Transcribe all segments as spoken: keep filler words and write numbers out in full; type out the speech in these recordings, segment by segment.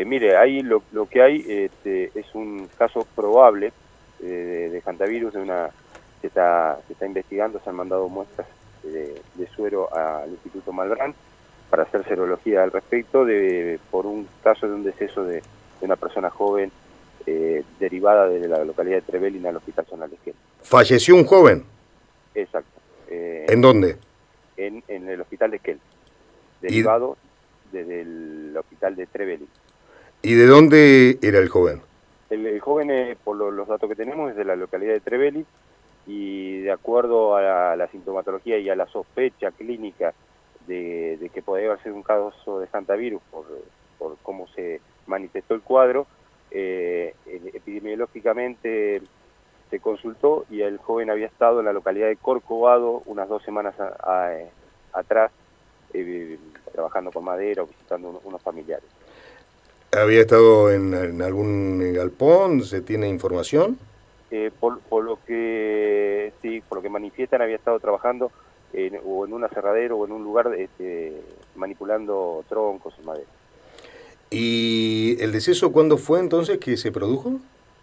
mire, ahí lo, lo que hay este, es un caso probable eh, de, de hantavirus, de una, se está, se está investigando, se han mandado muestras de, de suero al Instituto Malbrán para hacer serología al respecto, de por un caso de un deceso de, de una persona joven eh, derivada de la localidad de Trevelin al Hospital Zonal Esquel. ¿Falleció un joven? Exacto. Eh, ¿En dónde? En, en el Hospital de Esquel, ¿Y, derivado desde el Hospital de Trevelin. ¿Y de dónde era el joven? El, el joven, eh, por lo, los datos que tenemos, es de la localidad de Trevelin, y de acuerdo a la, a la sintomatología y a la sospecha clínica de, de que podría ser un caso de hantavirus por, por cómo se manifestó el cuadro, eh, epidemiológicamente se consultó y el joven había estado en la localidad de Corcovado unas dos semanas a, a, a, atrás, eh, trabajando con madera o visitando unos, unos familiares. ¿Había estado en, en algún galpón? ¿Se tiene información? Eh, por, por lo que sí, por lo que manifiestan, había estado trabajando en, o en un aserradero o en un lugar este, manipulando troncos y madera. ¿Y el deceso cuándo fue entonces que se produjo?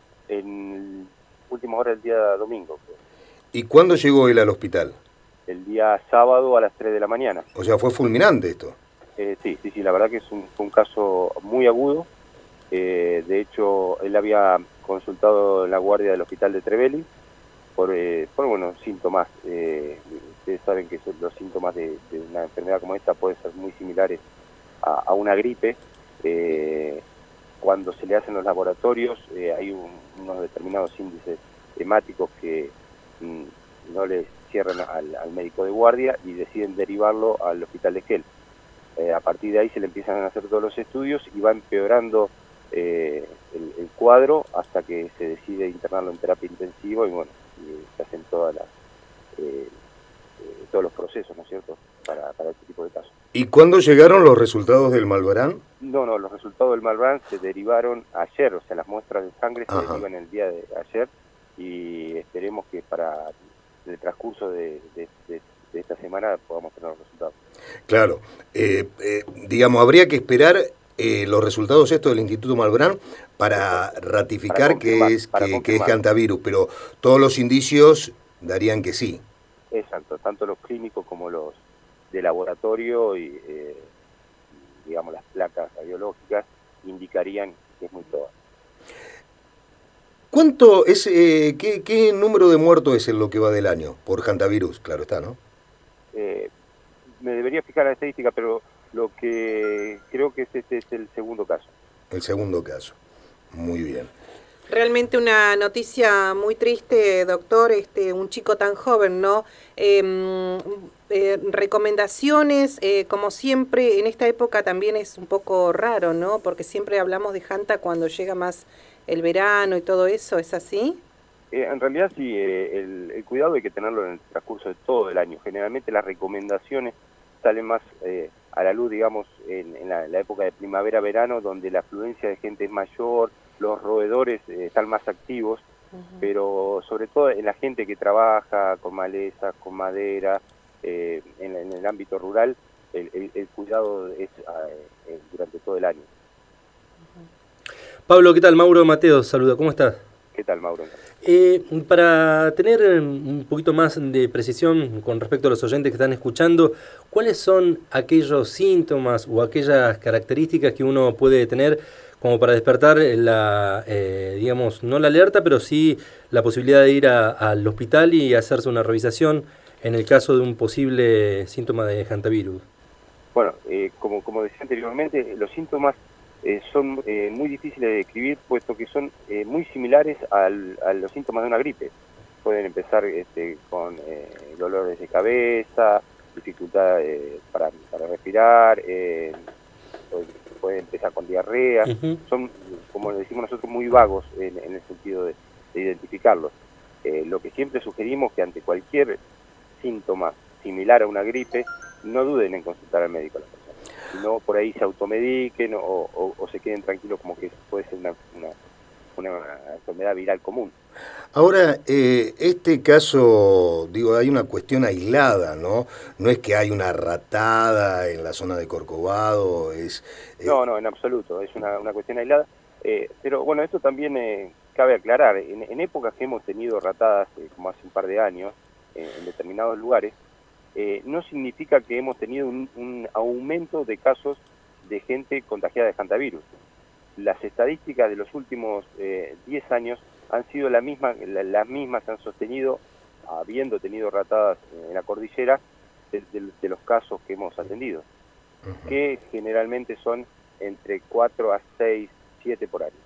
En última hora del día domingo, creo. ¿Y cuándo llegó él al hospital? El día sábado a las tres de la mañana. O sea, fue fulminante esto. Eh, sí, sí, sí, la verdad que es un, fue un caso muy agudo. Eh, de hecho, él había consultado en la guardia del hospital de Trevelin por, eh, por bueno, síntomas. Eh, ustedes saben que los síntomas de, de una enfermedad como esta pueden ser muy similares a, a una gripe. Eh, cuando se le hacen los laboratorios, eh, hay un, unos determinados índices hemáticos que mm, no le cierran al, al médico de guardia y deciden derivarlo al hospital de Esquel. Eh, a partir de ahí se le empiezan a hacer todos los estudios y va empeorando eh, el, el cuadro hasta que se decide internarlo en terapia intensiva y bueno, y se hacen todas las, eh, eh, todos los procesos, ¿no es cierto?, para, para este tipo de casos. ¿Y cuándo llegaron los resultados del Malbrán? No, no, los resultados del Malbrán se derivaron ayer, o sea, las muestras de sangre se Ajá. derivan el día de ayer y esperemos que para el transcurso de, de, de, de esta semana podamos tener los resultados. Claro, eh, eh, digamos, habría que esperar eh, los resultados estos del Instituto Malbrán para ratificar para que es para que, que es hantavirus, pero todos los indicios darían que sí. Exacto, tanto los clínicos como los de laboratorio y, eh, digamos, las placas radiológicas indicarían que es muy probable. ¿Cuánto es, eh, qué, qué número de muertos es en lo que va del año por hantavirus? Claro está, ¿no? Eh, me debería fijar la estadística, pero lo que creo que este, este es el segundo caso. El segundo caso. Muy bien. Realmente una noticia muy triste, doctor, este, un chico tan joven, ¿no? Eh, eh, recomendaciones, eh, como siempre, en esta época también es un poco raro, ¿no? Porque siempre hablamos de Hanta cuando llega más el verano y todo eso, ¿es así? Eh, en realidad sí, eh, el, el cuidado hay que tenerlo en el transcurso de todo el año. Generalmente las recomendaciones salen más eh, a la luz, digamos, en, en, la, en la época de primavera-verano, donde la afluencia de gente es mayor, los roedores eh, están más activos, uh-huh. Pero sobre todo en la gente que trabaja con malezas, con madera, eh, en, en el ámbito rural, el, el, el cuidado es eh, durante todo el año. Uh-huh. Pablo, ¿qué tal? Mauro Mateo, saluda, ¿cómo estás? ¿Qué tal, Mauro? Eh, para tener un poquito más de precisión con respecto a los oyentes que están escuchando, ¿cuáles son aquellos síntomas o aquellas características que uno puede tener como para despertar la, eh, digamos, no la alerta, pero sí la posibilidad de ir a, al hospital y hacerse una revisación en el caso de un posible síntoma de hantavirus? Bueno, eh, como, como decía anteriormente, los síntomas Eh, son eh, muy difíciles de describir, puesto que son eh, muy similares al, a los síntomas de una gripe. Pueden empezar este, con eh, dolores de cabeza, dificultad eh, para, para respirar, eh, puede empezar con diarrea. Uh-huh. Son, como le decimos nosotros, muy vagos en, en el sentido de, de identificarlos. Eh, lo que siempre sugerimos que ante cualquier síntoma similar a una gripe, no duden en consultar al médico. No por ahí se automediquen o, o, o se queden tranquilos como que puede ser una, una, una enfermedad viral común. Ahora, eh, este caso, digo, hay una cuestión aislada, ¿no? No es que hay una ratada en la zona de Corcovado, es... Eh... No, no, en absoluto, es una, una cuestión aislada. Eh, pero bueno, esto también eh, cabe aclarar, en, en épocas que hemos tenido ratadas, eh, como hace un par de años, eh, en determinados lugares, eh, no significa que hemos tenido un, un aumento de casos de gente contagiada de hantavirus. Las estadísticas de los últimos eh, diez años han sido la misma, la, las mismas se han sostenido, habiendo tenido ratadas en la cordillera, de, de, de los casos que hemos atendido, uh-huh. que generalmente son entre cuatro a seis, siete por año.